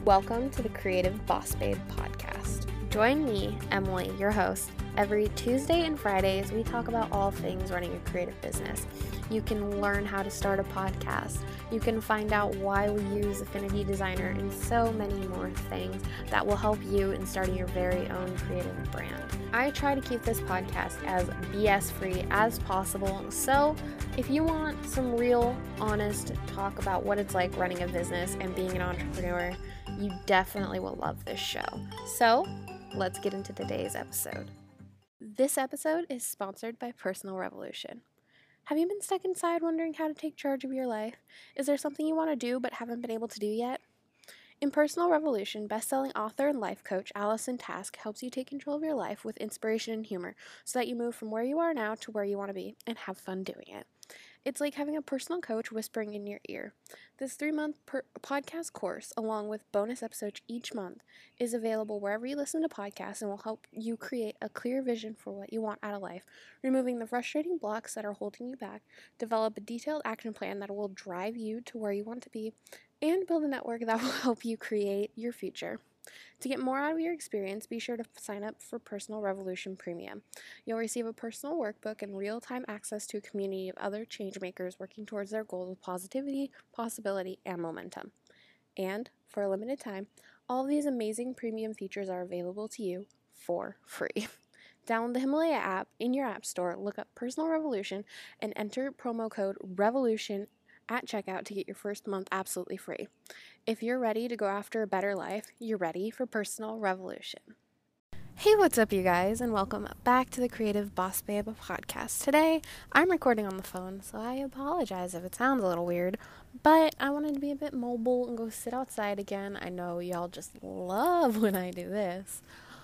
Welcome to the Creative Boss Babe podcast. Join me, Emily, your host. Every Tuesday and Fridays, we talk about all things running a creative business. You can learn how to start a podcast. You can find out why we use Affinity Designer and so many more things that will help you in starting your very own creative brand. I try to keep this podcast as BS free as possible. So if you want some real, honest talk about what it's like running a business and being an entrepreneur, you definitely will love this show. So let's get into today's episode. This episode is sponsored by Personal Revolution. Have you been stuck inside wondering how to take charge of your life? Is there something you want to do but haven't been able to do yet? In Personal Revolution, best-selling author and life coach Allison Task helps you take control of your life with inspiration and humor so that you move from where you are now to where you want to be and have fun doing it. It's like having a personal coach whispering in your ear. This 3-month podcast course, along with bonus episodes each month, is available wherever you listen to podcasts and will help you create a clear vision for what you want out of life, removing the frustrating blocks that are holding you back, develop a detailed action plan that will drive you to where you want to be, and build a network that will help you create your future. To get more out of your experience, be sure to sign up for Personal Revolution Premium. You'll receive a personal workbook and real-time access to a community of other changemakers working towards their goals with positivity, possibility, and momentum. And, for a limited time, all of these amazing premium features are available to you for free. Download the Himalaya app in your app store, look up Personal Revolution, and enter promo code REVOLUTION at checkout to get your first month absolutely free. If you're ready to go after a better life, you're ready for Personal Revolution. Hey, what's up, you guys, and welcome back to the Creative Boss Babe podcast. Today, I'm recording on the phone, so I apologize if it sounds a little weird, but I wanted to be a bit mobile and go sit outside again. I know y'all just love when I do this.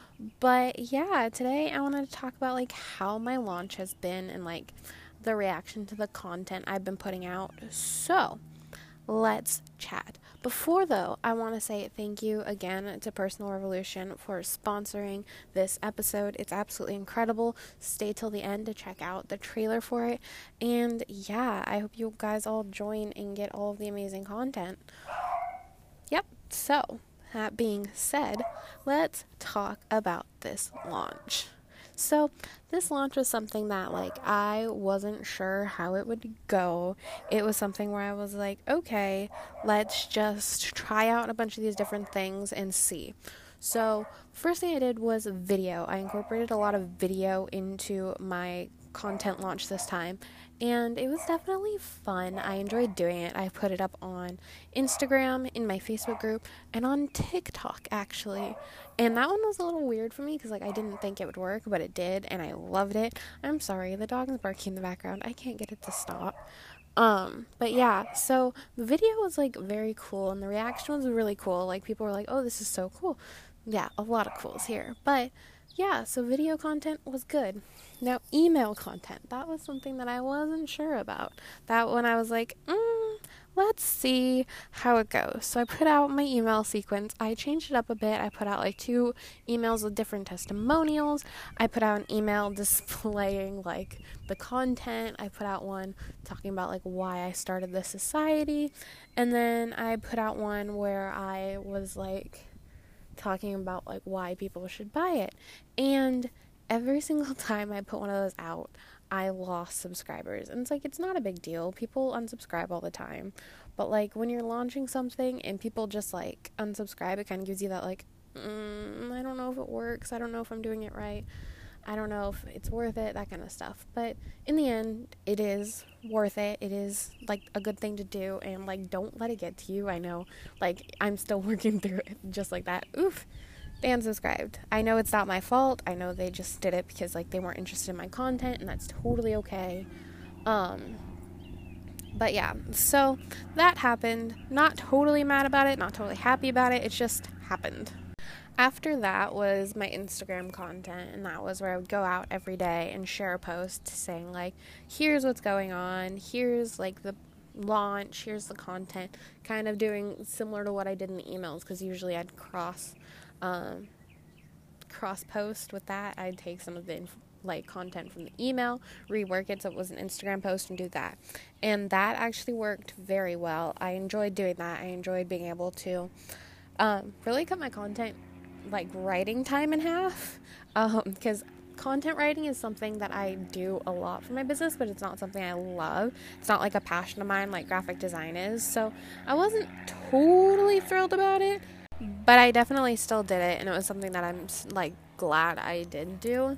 But yeah, today I wanted to talk about how my launch has been and the reaction to the content I've been putting out. So, let's chat. Before though, I want to say thank you again to Personal Revolution for sponsoring this episode. It's absolutely incredible. Stay till the end to check out the trailer for it. And yeah, I hope you guys all join and get all of the amazing content. Yep, so that being said, let's talk about this launch. So this launch was something that I wasn't sure how it would go. It was something where I was like, okay, let's just try out a bunch of these different things and see. So first thing I did was video. I incorporated a lot of video into my content launch this time, and it was definitely fun. I enjoyed doing it. I put it up on Instagram, in my Facebook group, and on TikTok actually. And that one was a little weird for me because I didn't think it would work, but it did, and I loved it. I'm sorry, the dog is barking in the background. I can't get it to stop. But yeah, so the video was very cool, and the reaction was really cool. People were like, oh, this is so cool. Yeah, a lot of cools here. But yeah, so video content was good. Now, email content, that was something that I wasn't sure about. That one I was like, let's see how it goes. So I put out my email sequence. I changed it up a bit. I put out 2 emails with different testimonials. I put out an email displaying the content. I put out one talking about why I started the society. And then I put out one where I was talking about why people should buy it. And every single time I put one of those out, I lost subscribers. And it's not a big deal. People unsubscribe all the time. But when you're launching something and people just unsubscribe, it kind of gives you that I don't know if it works. I don't know if I'm doing it right. I don't know if it's worth it, that kind of stuff. But in the end, it is worth it. It is a good thing to do, and don't let it get to you. I know I'm still working through it just like that. Oof, they unsubscribed. I know it's not my fault. I know they just did it because they weren't interested in my content, and that's totally okay. But yeah, so that happened. Not totally mad about it, not totally happy about it. It just happened. After that was my Instagram content, and that was where I would go out every day and share a post saying here's what's going on, here's the launch, here's the content, kind of doing similar to what I did in the emails, because usually I'd cross post with that. I'd take some of the content from the email, rework it so it was an Instagram post, and do that. And that actually worked very well. I enjoyed doing that. I enjoyed being able to really cut my content, like, writing time in half, because content writing is something that I do a lot for my business, but it's not something I love. It's not like a passion of mine like graphic design is, so I wasn't totally thrilled about it, but I definitely still did it, and it was something that I'm, like, glad I did do.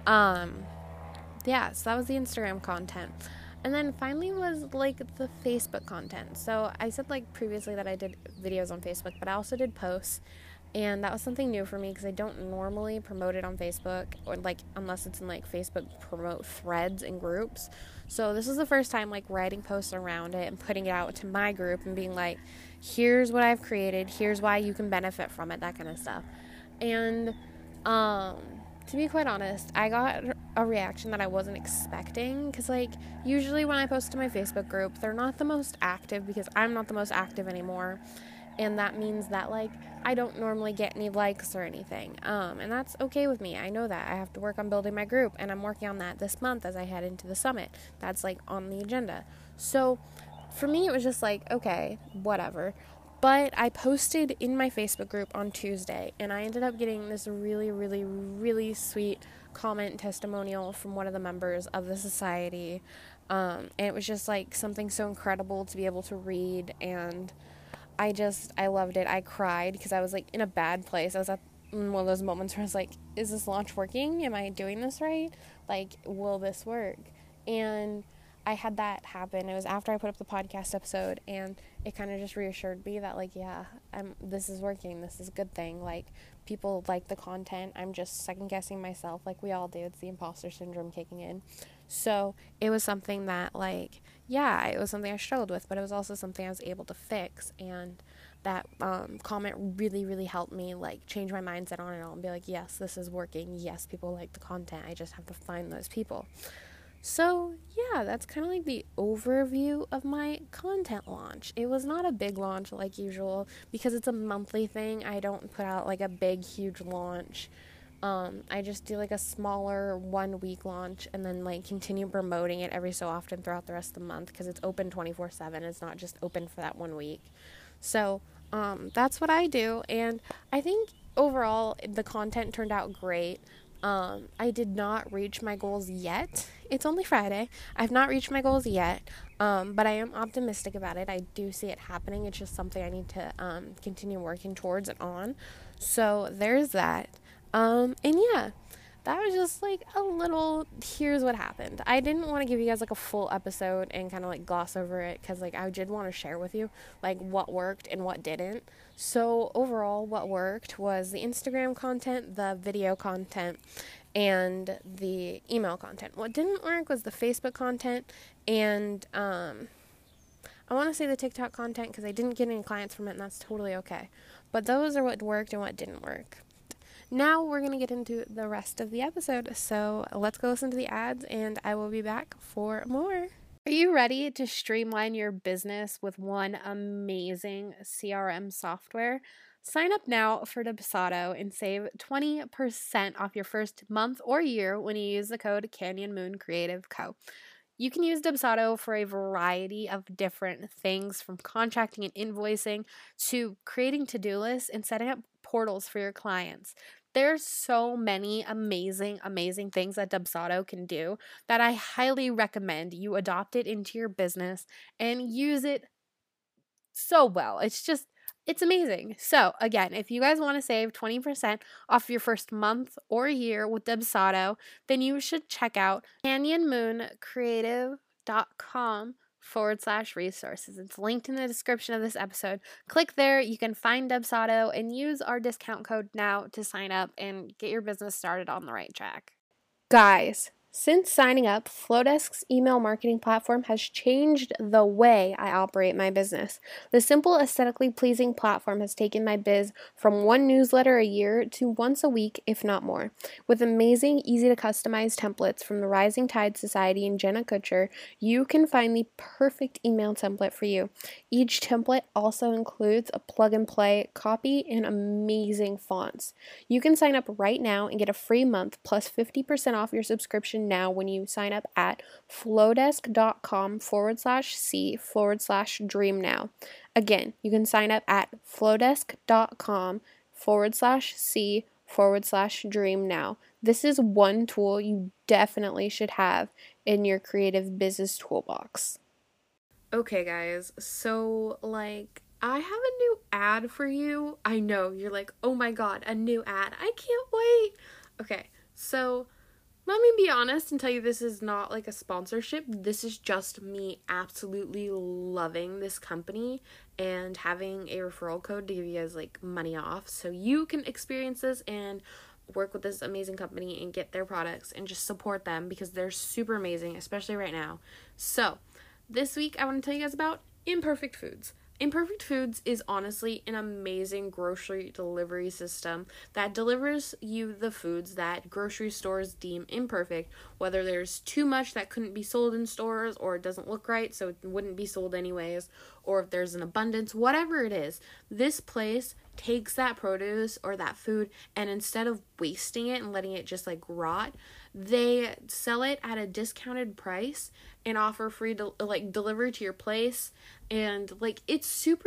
Yeah, so that was the Instagram content. And then finally was, like, the Facebook content. So I said, like, previously that I did videos on Facebook, but I also did posts. And that was something new for me because I don't normally promote it on Facebook, or, like, unless it's in, like, Facebook promote threads and groups. So this is the first time, like, writing posts around it and putting it out to my group and being like, here's what I've created, here's why you can benefit from it, that kind of stuff. And to be quite honest, I got a reaction that I wasn't expecting, because, like, usually when I post to my Facebook group, they're not the most active because I'm not the most active anymore, and that means that, like, I don't normally get any likes or anything, and that's okay with me. I know that. I have to work on building my group, and I'm working on that this month as I head into the summit. That's, like, on the agenda. So for me, it was just like, okay, whatever. But I posted in my Facebook group on Tuesday, and I ended up getting this really, really, really sweet comment testimonial from one of the members of the society. And it was just, like, something so incredible to be able to read, and I loved it. I cried because I was, like, in a bad place. I was at one of those moments where I was like, is this launch working? Am I doing this right? Like, will this work? And I had that happen. It was after I put up the podcast episode, and it kind of just reassured me that, like, yeah, this is working. This is a good thing. Like, people like the content. I'm just second guessing myself, like we all do. It's the imposter syndrome kicking in. So it was something that, like, yeah, it was something I struggled with, but it was also something I was able to fix. And that comment really, really helped me, like, change my mindset on it all and be like, yes, this is working. Yes, people like the content. I just have to find those people. So, yeah, that's kind of like the overview of my content launch. It was not a big launch like usual because it's a monthly thing. I don't put out, like, a big, huge launch. I just do, like, a smaller 1 week launch and then, like, continue promoting it every so often throughout the rest of the month because it's open 24/7. It's not just open for that 1 week. So, that's what I do. And I think overall the content turned out great. I did not reach my goals yet. It's only Friday. I've not reached my goals yet, but I am optimistic about it. I do see it happening. It's just something I need to continue working towards and on. So there's that. And yeah, that was just, like, a little, here's what happened. I didn't want to give you guys, like, a full episode and kind of, like, gloss over it because, like, I did want to share with you, like, what worked and what didn't. So overall, what worked was the Instagram content, the video content, and the email content. What didn't work was the Facebook content and I want to say the TikTok content because I didn't get any clients from it, and that's totally okay. But those are what worked and what didn't work. Now we're going to get into the rest of the episode, so let's go listen to the ads, and I will be back for more. Are you ready to streamline your business with one amazing CRM software? Sign up now for Dubsado and save 20% off your first month or year when you use the code Canyon Moon Creative Co. You can use Dubsado for a variety of different things, from contracting and invoicing to creating to-do lists and setting up portals for your clients. There's so many amazing, amazing things that Dubsado can do that I highly recommend you adopt it into your business and use it so well. It's amazing. So again, if you guys want to save 20% off your first month or year with Dubsado, then you should check out canyonmooncreative.com/resources. It's linked in the description of this episode. Click there. You can find Dubsado and use our discount code now to sign up and get your business started on the right track. Guys, since signing up, Flowdesk's email marketing platform has changed the way I operate my business. The simple, aesthetically pleasing platform has taken my biz from one newsletter a year to once a week, if not more. With amazing, easy to customize templates from the Rising Tide Society and Jenna Kutcher, you can find the perfect email template for you. Each template also includes a plug-and-play copy and amazing fonts. You can sign up right now and get a free month plus 50% off your subscription information now when you sign up at flowdesk.com/C/dream now. Again, you can sign up at flowdesk.com/C/dream now. This is one tool you definitely should have in your creative business toolbox. Okay, guys, so I have a new ad for you. I know, you're like, oh my god, a new ad. I can't wait. Okay, so let me be honest and tell you this is not like a sponsorship. This is just me absolutely loving this company and having a referral code to give you guys money off so you can experience this and work with this amazing company and get their products and just support them because they're super amazing, especially right now. So, this week I want to tell you guys about Imperfect Foods. Imperfect Foods is honestly an amazing grocery delivery system that delivers you the foods that grocery stores deem imperfect, whether there's too much that couldn't be sold in stores or it doesn't look right so it wouldn't be sold anyways, or if there's an abundance, whatever it is. This place takes that produce or that food and instead of wasting it and letting it just rot, they sell it at a discounted price and offer free delivery to your place, and it's super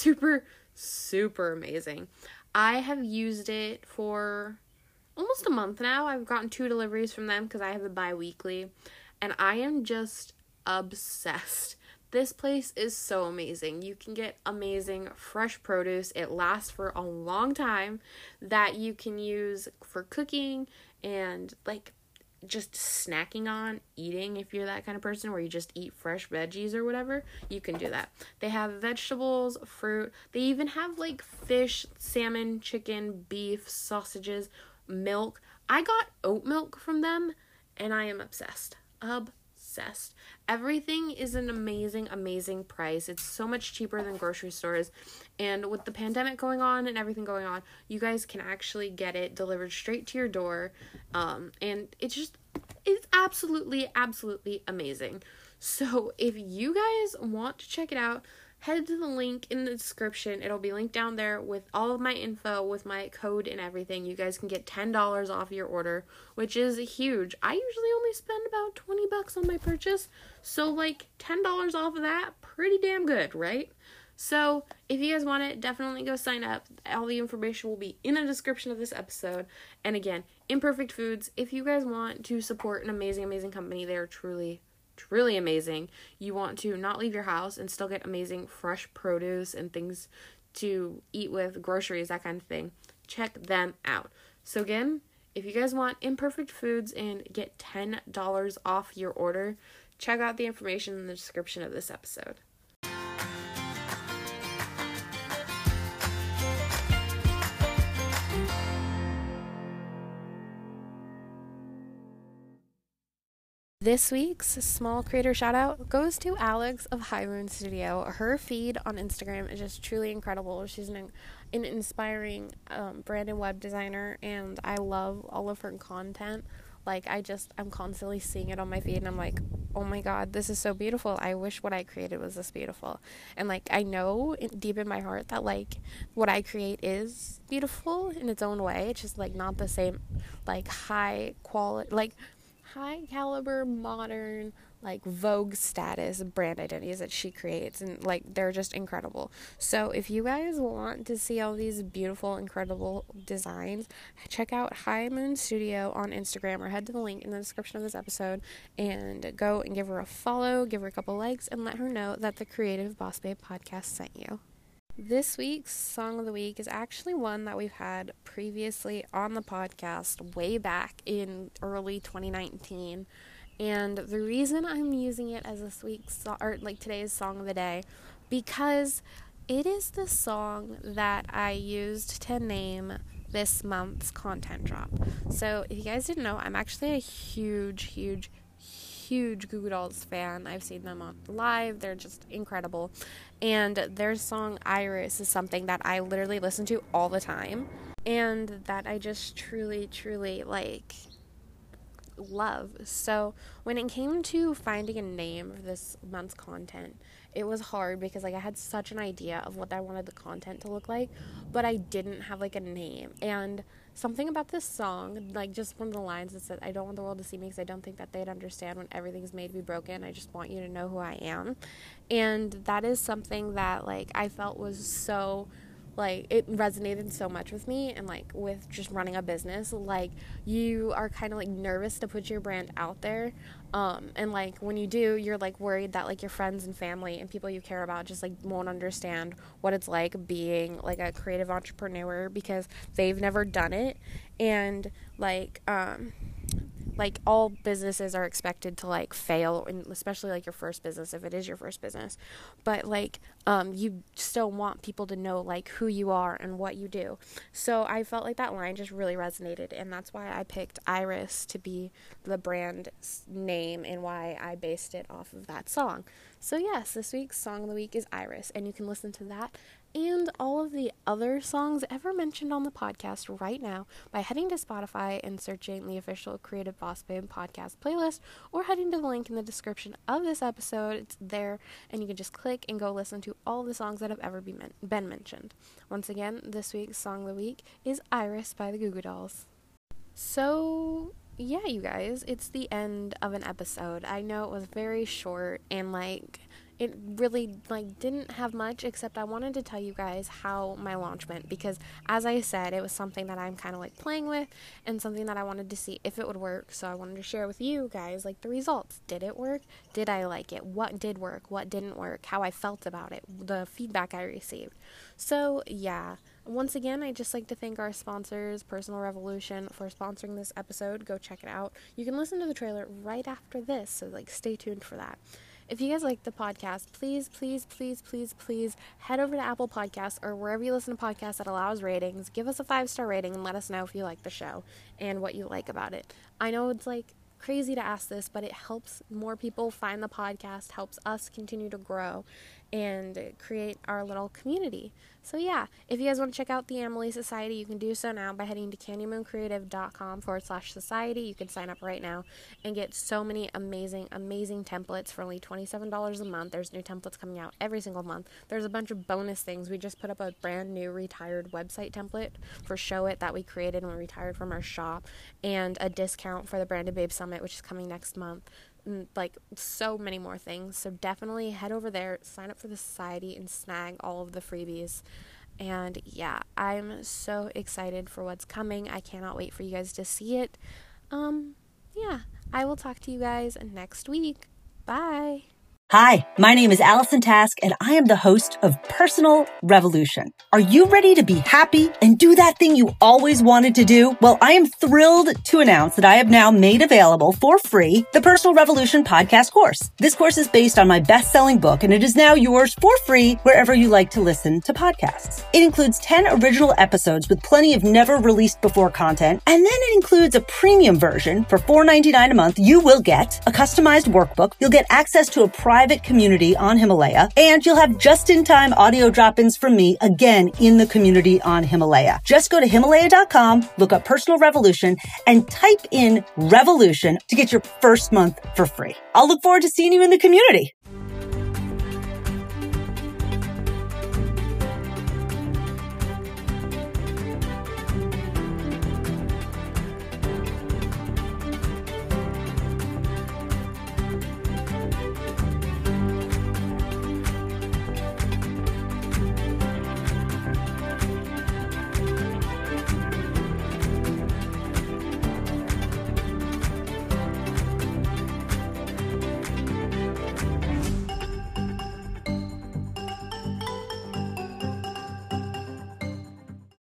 super amazing. I have used it for almost a month now. I've gotten 2 deliveries from them because I have it bi-weekly, and I am just obsessed. This place is so amazing. You can get amazing fresh produce. It lasts for a long time that you can use for cooking and just snacking on, eating. If you're that kind of person where you just eat fresh veggies or whatever, you can do that. They have vegetables, fruit. They even have fish, salmon, chicken, beef, sausages, milk. I got oat milk from them and I am obsessed. Everything is an amazing price. It's so much cheaper than grocery stores, and with the pandemic going on and everything going on, you guys can actually get it delivered straight to your door, and it's absolutely amazing. So if you guys want to check it out, head to the link in the description. It'll be linked down there with all of my info, with my code and everything. You guys can get $10 off your order, which is huge. I usually only spend about $20 on my purchase, so $10 off of that, pretty damn good, right? So if you guys want it, definitely go sign up. All the information will be in the description of this episode. And again, Imperfect Foods, if you guys want to support an amazing company, they are truly amazing. You want to not leave your house and still get amazing fresh produce and things to eat with, groceries, that kind of thing, check them out. So again, if you guys want Imperfect Foods and get $10 off your order, check out the information in the description of this episode. This week's small creator shout out goes to Alex of High Moon Studio. Her feed on Instagram is just truly incredible. She's an inspiring brand and web designer, and I love all of her content. I'm constantly seeing it on my feed, and I'm like, oh my god, this is so beautiful. I wish what I created was this beautiful. And I know deep in my heart that what I create is beautiful in its own way. It's just not the same high quality, high caliber, modern, Vogue status brand identities that she creates, and they're just incredible. So if you guys want to see all these beautiful, incredible designs, check out High Moon Studio on Instagram, or head to the link in the description of this episode and go and give her a follow, give her a couple likes, and let her know that the Creative Boss Babe podcast sent you. This week's song of the week is actually one that we've had previously on the podcast way back in early 2019. And the reason I'm using it as this week's today's song of the day, because it is the song that I used to name this month's content drop. So if you guys didn't know, I'm actually a huge Goo Goo Dolls fan. I've seen them on live. They're just incredible. And their song Iris is something that I literally listen to all the time, and that I just truly love. So when it came to finding a name for this month's content, it was hard because like I had such an idea of what I wanted the content to look like, but I didn't have like a name. And something about this song, like just one of the lines that said, I don't want the world to see me because I don't think that they'd understand when everything's made to be broken. I just want you to know who I am. And that is something that like I felt was so, like, it resonated so much with me, and like with just running a business, like you are kind of like nervous to put your brand out there, and like when you do, you're like worried that like your friends and family and people you care about just like won't understand what it's like being like a creative entrepreneur because they've never done it. And like all businesses are expected to like fail, and especially like your first business, if it is your first business, but like you still want people to know like who you are and what you do. So I felt like that line just really resonated, and that's why I picked Iris to be the brand name and why I based it off of that song. So yes, this week's song of the week is Iris, and you can listen to that and all of the other songs ever mentioned on the podcast right now by heading to Spotify and searching the official Creative Boss Babe podcast playlist, or heading to the link in the description of this episode. It's there, and you can just click and go listen to all the songs that have ever been mentioned. Once again, this week's song of the week is Iris by the Goo Goo Dolls. So yeah, you guys, it's the end of an episode. I know it was very short, and like it really like didn't have much, except I wanted to tell you guys how my launch went, because as I said, it was something that I'm kind of like playing with and something that I wanted to see if it would work. So I wanted to share with you guys like the results. Did it work? Did I like it? What did work? What didn't work? How I felt about it? The feedback I received. So yeah, once again, I'd just like to thank our sponsors, Personal Revolution, for sponsoring this episode. Go check it out. You can listen to the trailer right after this, so like stay tuned for that. If you guys like the podcast, please head over to Apple Podcasts or wherever you listen to podcasts that allows ratings. Give us a 5-star rating and let us know if you like the show and what you like about it. I know it's like crazy to ask this, but it helps more people find the podcast, helps us continue to grow and create our little community. So yeah, if you guys want to check out the Emily Society, you can do so now by heading to CandyMoonCreative.com/society. You can sign up right now and get so many amazing templates for only $27 a month. There's new templates coming out every single month. There's a bunch of bonus things. We just put up a brand new retired website template for Show It that we created when we retired from our shop, and a discount for the Branded Babe Summit, which is coming next month. Like so many more things. So definitely head over there, sign up for the society, and snag all of the freebies. And yeah, I'm so excited for what's coming. I cannot wait for you guys to see it. Yeah, I will talk to you guys next week. Bye. Hi, my name is Allison Task, and I am the host of Personal Revolution. Are you ready to be happy and do that thing you always wanted to do? Well, I am thrilled to announce that I have now made available for free the Personal Revolution podcast course. This course is based on my best-selling book, and it is now yours for free wherever you like to listen to podcasts. It includes 10 original episodes with plenty of never-released-before content, and then it includes a premium version for $4.99 a month. You will get a customized workbook. You'll get access to a private community on Himalaya, and you'll have just-in-time audio drop-ins from me again in the community on Himalaya. Just go to Himalaya.com, look up Personal Revolution, and type in Revolution to get your first month for free. I'll look forward to seeing you in the community.